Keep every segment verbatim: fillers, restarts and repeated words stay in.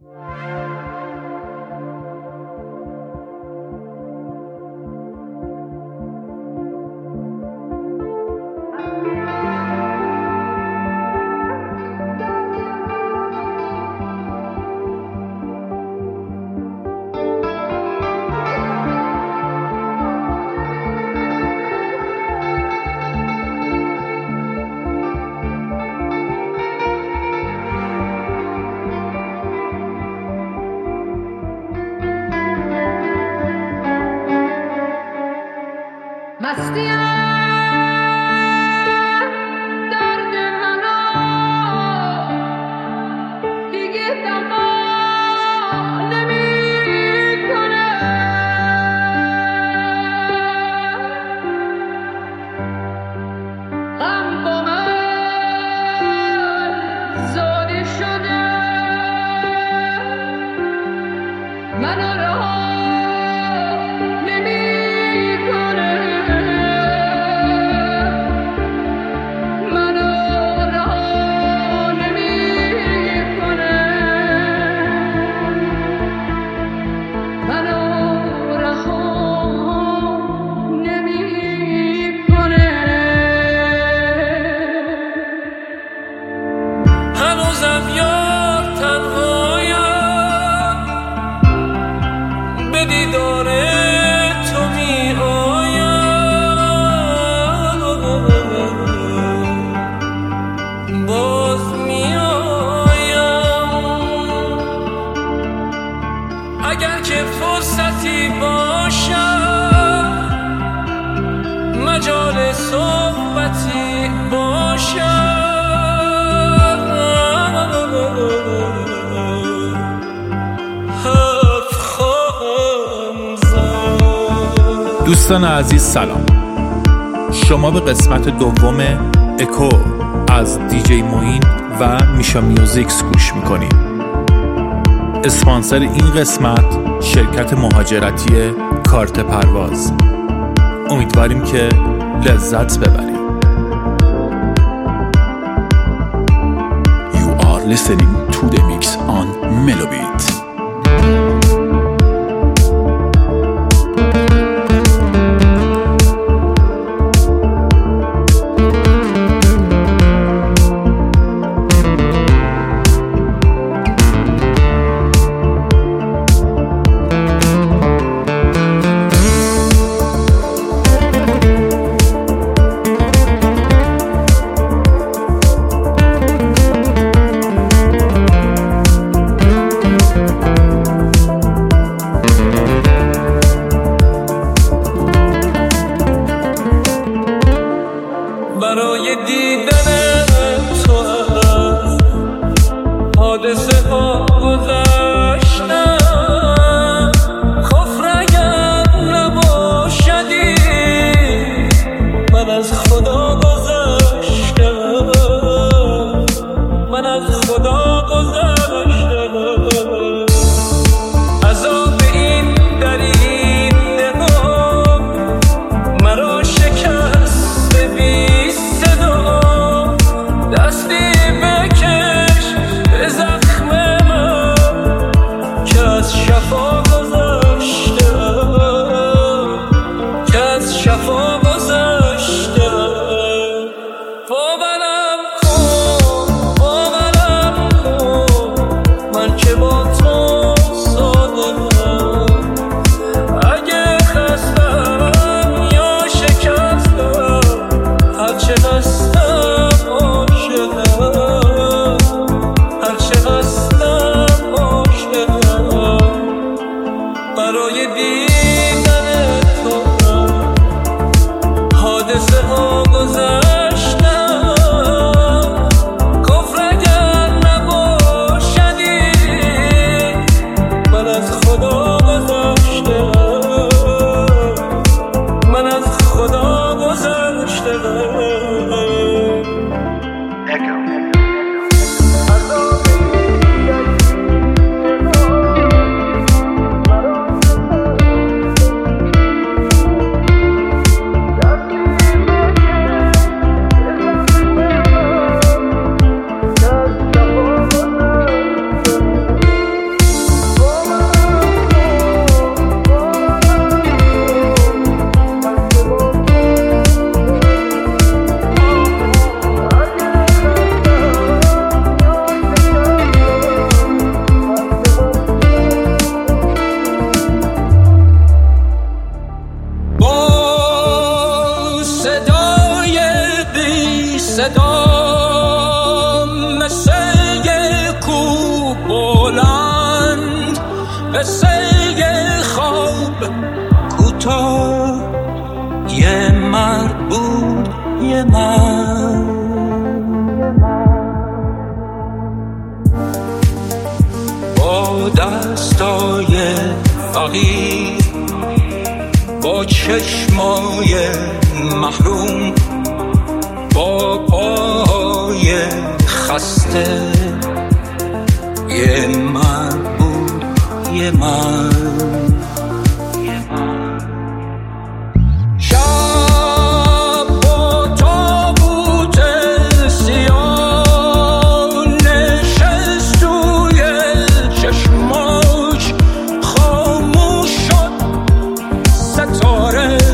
دوستان عزیز سلام، شما به قسمت دوم اکو از دیجی موین و میشا میوزیکس گوش میکنید. اسپانسر این قسمت شرکت مهاجرتی کارت پرواز. امیدواریم که لذت ببرید. You are listening to the mix on Melobit. مثل یه خواب کوتاه، یه مرد بود یه مرد، با دستای فقیر، با چشمای محروم، با پاهای خسته، یه مرد بود یه مرد. شب با تابوت سیاه نشست توی چشماش، خاموش شد ستاره،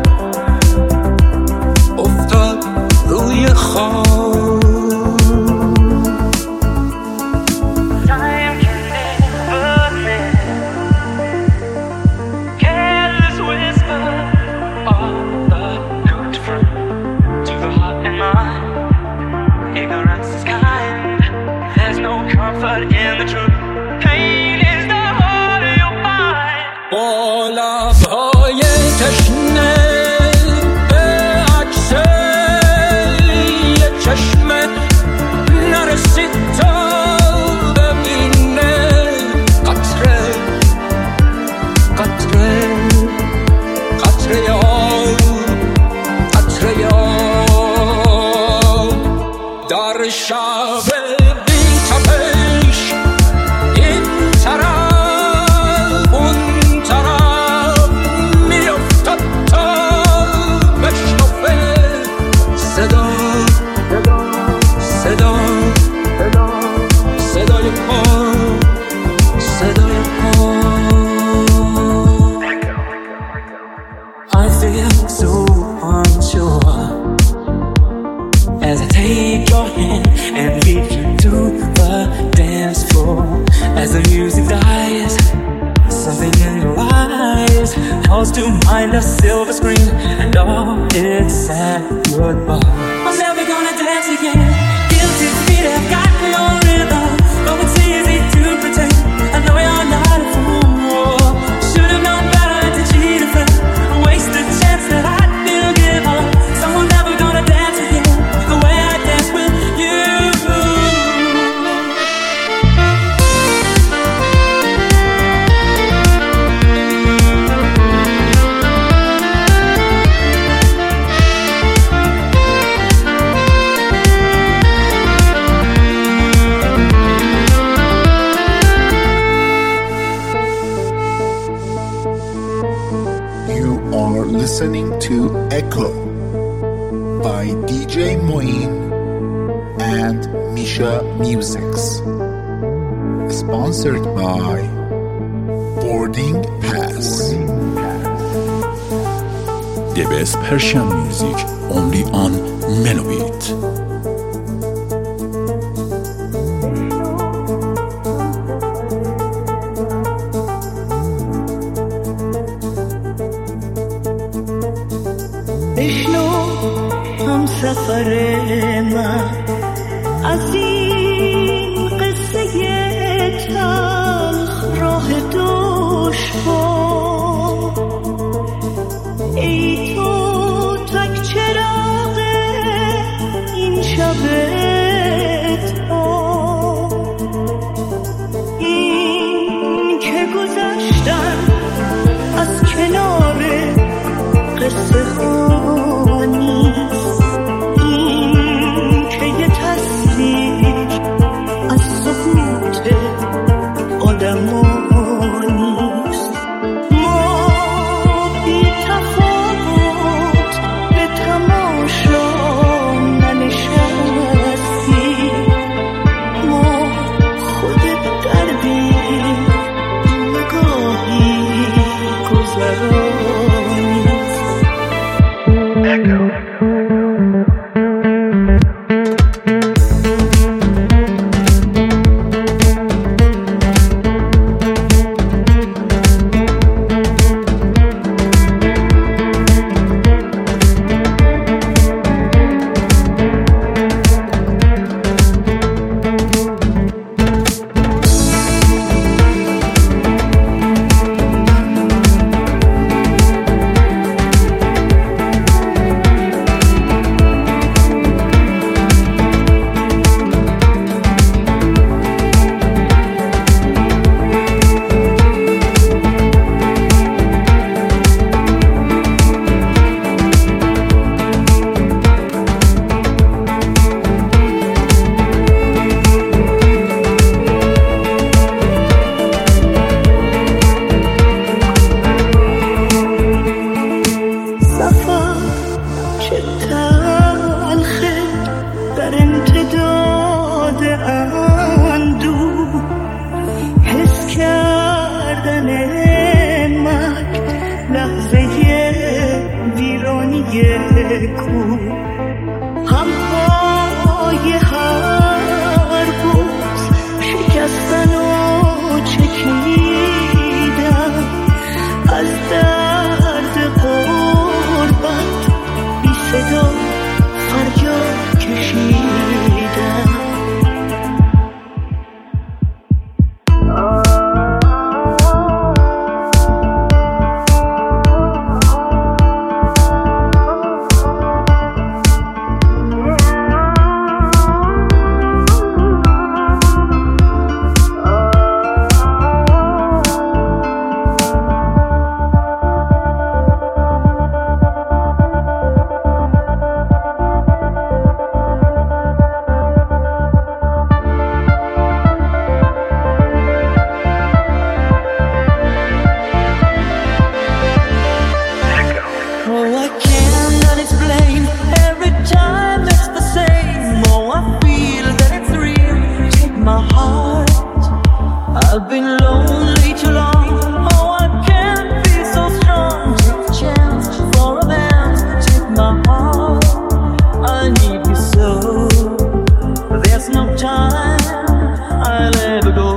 افتاد روی خواب. با لبهای تشنه به عکس یه چشمه نرسید تا ببینه قطره قطره قطره آب قطره آب در شب بی تپش این طرف اون طرف میافتد تا بشنفه صدا صدا صدای پا صدای پا. I feel so unsure as I take your hand and lead you to the dance floor. As the music dies, something in your eyes calls to mind a silver screen and all its sad goodbye. I'm never gonna dance again. Guilty feet have got no rhythm. Though it's easy to pretend, I know you're not a fool. Should've known better to cheat a friend, waste the chance that I didn't give up. So I'm never gonna dance again the way I dance with you. You are listening to Echo by D J Moin and Misha Musics, sponsored by Boarding Pass. The best Persian music only on Melobit. بشنو هم سفر من از این قصه تلخ راه دشوار. ای تو تک چراغ این شب تار، این که گذشتن از کنار قصه ها نیست، این که یه تصویر کو همهای هر روز شکستن و چکیدن از درد غربت بی صدا فریاد کشیدن. I've been lonely too long. Oh, I can't be so strong. Take a chance for a dance. Take my heart. I need you so. There's no time. I'll ever go.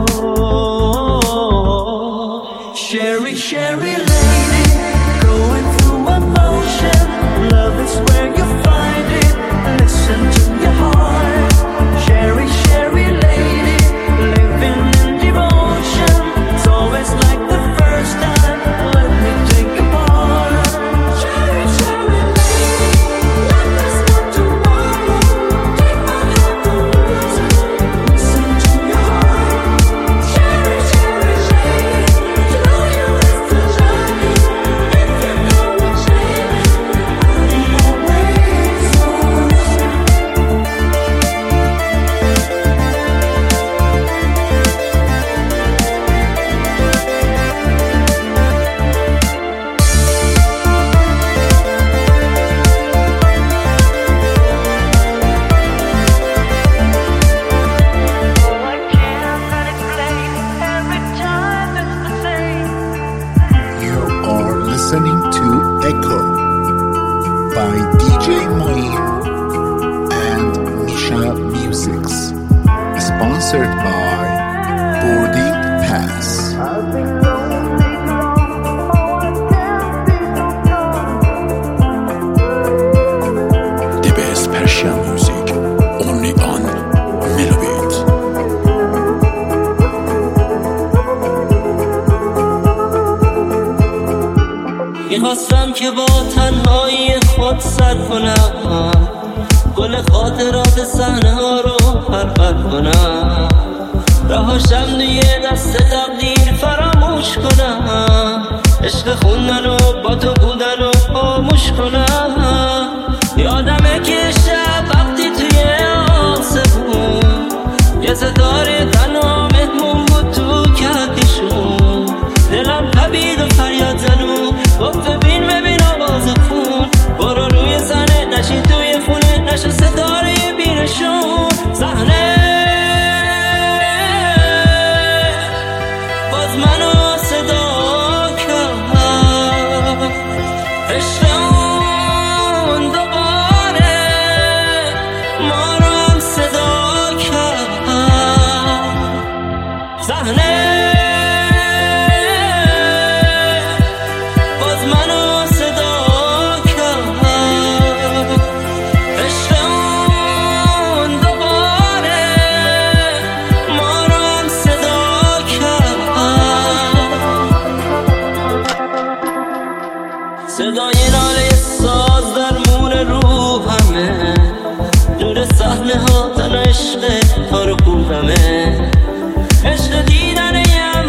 Sherry, Sherry lady, going through emotion. Love is where you find it. Listen to your heart. Sherry, Sherry lady, living in devotion. It's always like the first time. Let me take a part. Cherry, cherry lady, life is not tomorrow. Take my hand and lose it. Listen to your heart. Cherry, cherry lady, you know you have to love me. If you know what's baby, I'm always yours. Oh, I cannot explain. Every time it's the same. You are listening to Echo by D J Moin and Misha Musics, sponsored by Boarding Pass. I've been lonely too long. Oh, I can't be so strong. The best Persian music, only on Melobit. میخواستم که با تنهایی خود سر کنم، گل خاطرات صحنه ها رو پرپر کنم، رهاشم توی دست تقدیر فراموش کنم، عشق خوندن و با تو بودن و خاموش کنم. یادمه که شب وقتی توی آسمون یه ستاره تنها مهمون بود تو کهکشون، دلم تبید و فریاد زنون گفت ببین ببین آواز خون، برو روی صحنه نشین توی خونه نشو ستاره بیرشون. صحنه باز منو صدا کرد، عشقمون دوباره ما رو هم صدا کرد. صحنه باز منو صدا کرد، عشقمون دوباره ما رو هم صدا کرد. صدای ناله ساز در مون روحمه، نور صحنه ها تن عشق تا رو کوبمه، عشق دیدن یه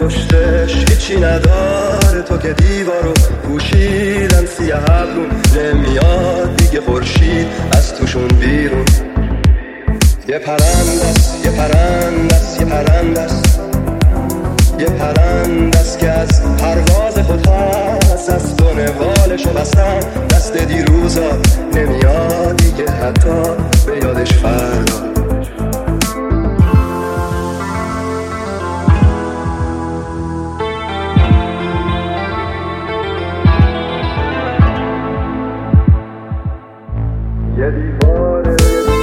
پشتش هیچی نداره تو که دیوارو پوشیدن سیاه ابرون نمیاد دیگه خورشید از توشون بیرون یه پرندست یه پرندست یه پرندست یه پرندست که از پرواز خود هست از دونه بالشو بستن دست دیروزا نمیاد دیگه حتی به یادش فردا یه دیواره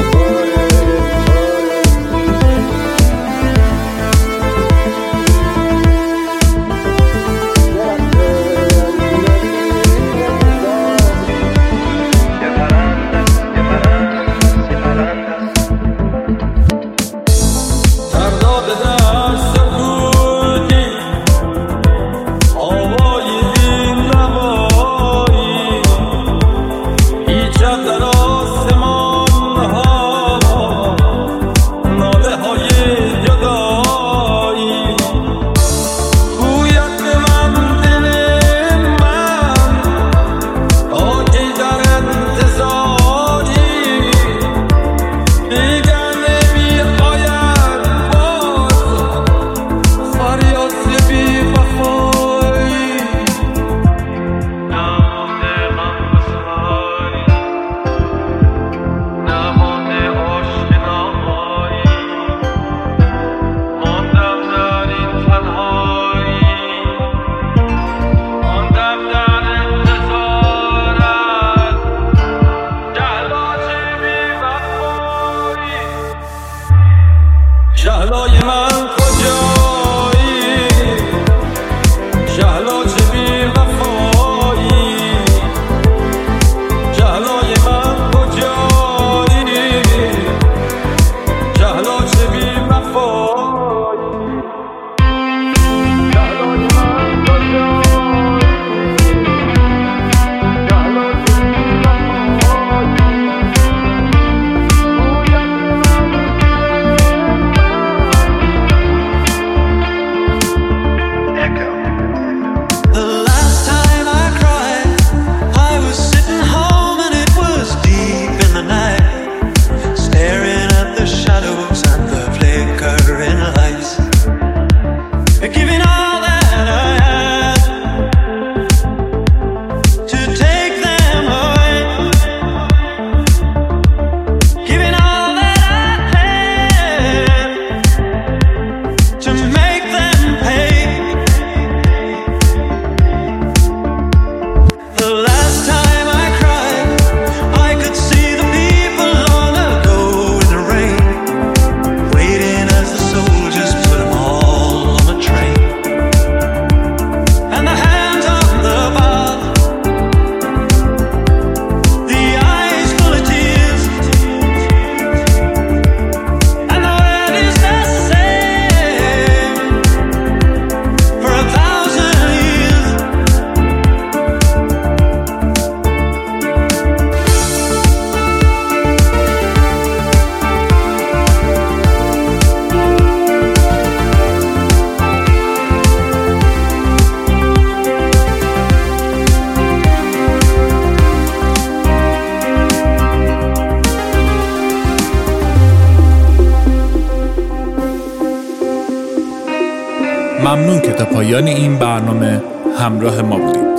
ممنون که تا پایان این برنامه همراه ما بودید.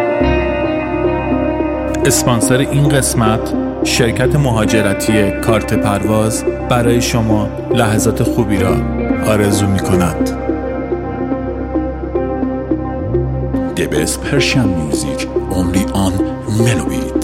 اسپانسر این قسمت شرکت مهاجرتی کارت پرواز برای شما لحظات خوبی را آرزو می کند. The best Persian music only on Melobit.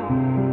you.